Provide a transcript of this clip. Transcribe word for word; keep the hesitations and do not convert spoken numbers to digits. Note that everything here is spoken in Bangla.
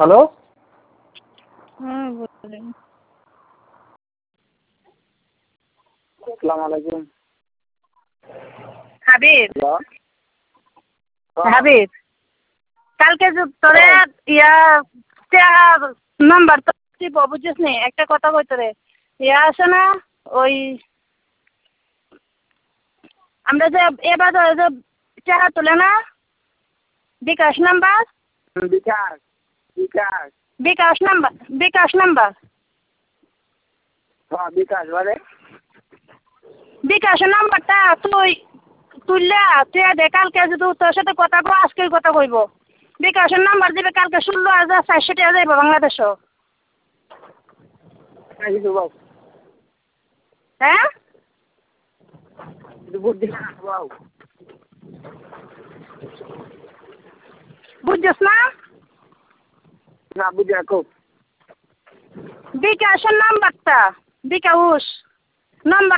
হ্যালো। হ্যাঁ বলেন। আসসালামু আলাইকুম। হাবিব হ্যালো। হাবিব কালকে যে তোরে ইয়া নাম্বার তো বুঝছিস নি, একটা কথা কই তোরে ইয়া আছে না, ওই আমরা যে এবার যে টাকা তোলে না bKash number, bKash bKash bKash number bKash number হ্যাঁ বিকাশ বলে বিকাশের নাম্বারটা তুই তুললে তুই দে, কালকে যদি তোর সাথে কথা কো আজকে কথা কইব। বিকাশের নাম্বার দিবে কালকে ষোলো হাজার চারশো টাকা যাইব বাংলাদেশও। হ্যাঁ বুঝছিস না? না বুঝে রাখো। বিকাশের নাম্বারটা বিকাশ নাম্বার